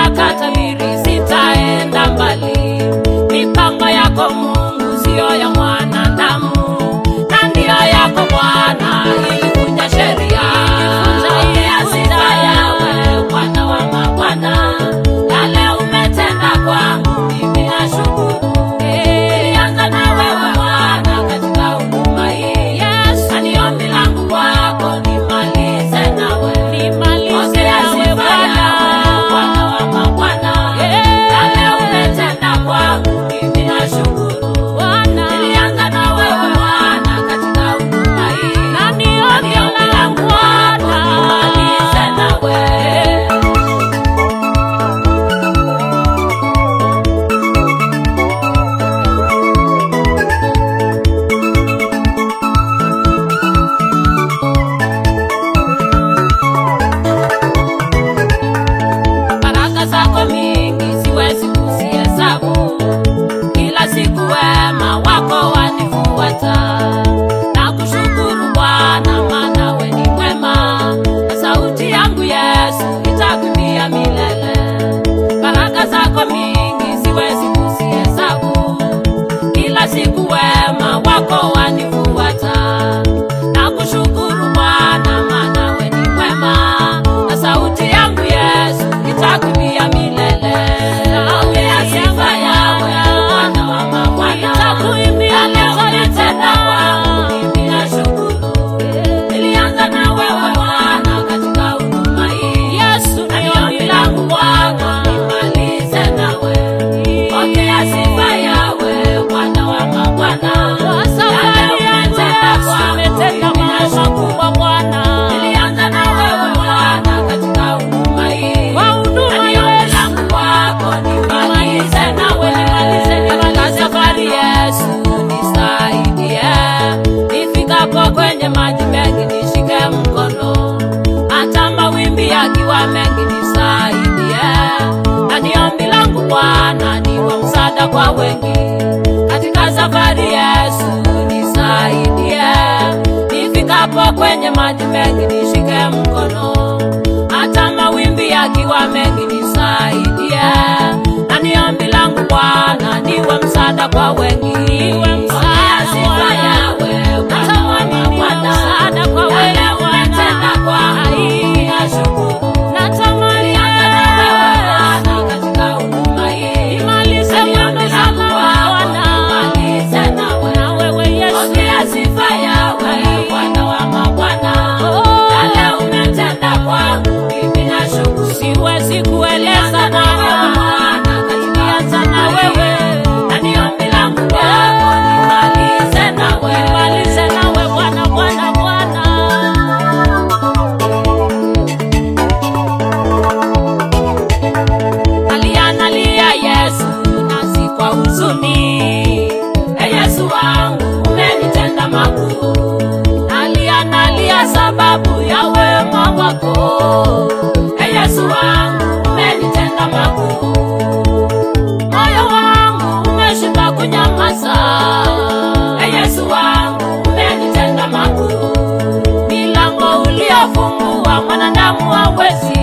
nakatabiri sitaenda mbali. Mipango yako Mungu sio ya mwanadamu, na ndio yako Bwana ilivunja sheria. Sifa yawe Bwana wa mabwana, yale umetenda kwangu mimi nashukuru. Nilianza na wewe Bwana katika huduma hii, na ni ombi langu kwako nimalize nawe. Ongea sifa yawe Bwana wa mabwana, yale umetenda kwangu mimi nashukuru. Nilianza na wewe Bwana katika huduma hii, na ni ombi langu kwako nimalize nawe. Baraka zako mingi siwezi kuzihesabu, kila siku wema wako wanifuata. Nakushukuru Bwana maana wewe ni mwema, na sauti yangu Yesu itakuimbia milele. Baraka zako mingi siwezi kuzihesabu, kila siku wema wako wanifuata. Nakushukuru Bwana maana wewe ni mwema, na sauti yangu Yesu itakuimbia milele. Ongea sifa yawe Bwana wa mabwana, itakuimbia umetenda kwangu mimi nashukuru. Nilianza na wewe Bwana katika huduma hii, na ni ombi langu kwako nimalize nawe. Ongea sifa yawe Bwana wa mabwana, yale umetenda kwangu mimi nashukuru. Nilianza na wewe Bwana katika huduma hii, na ni ombi langu kwako nimalize nawe. Katika safari Yesu nisaidie, nifikapo kwenye maji mengi nishike mkono, hata mawimbi yakiwa mengi nisaidie. Na ni ombi langu Bwana niwe msaada kwa wengi. Katika safari Yesu nisaidie, nifikapo kwenye maji mengi nishike mkono, hata mawimbi yakiwa mengi nisaidie. Na ni ombi langu Bwana niwe msaada kwa wengi. Ongea sifa yawe Bwana wa mabwana, yale umetenda kwangu mimi nashukuru. Nilianza na wewe Bwana katika huduma hii, na ni ombi langu kwako nimalize nawe. Ongea sifa yawe Bwana wa mabwana, yale umetenda kwangu mimi nashukuru. Siwezi kueleza na wewe Bwana katika na wewe, na ni ombi langu kwako nimalize nawe. Bwana Bwana Bwana. Nalia Yesu nasi kwa huzuni, Yesu wangu umenitenda makuu. Nalia sababu ya wema wako, Yesu wangu umenitenda makuu. Moyo wangu umeshindwa kunyamaza, Yesu wangu umenitenda makuu. Milango uliyofungua mwanadamu hawezi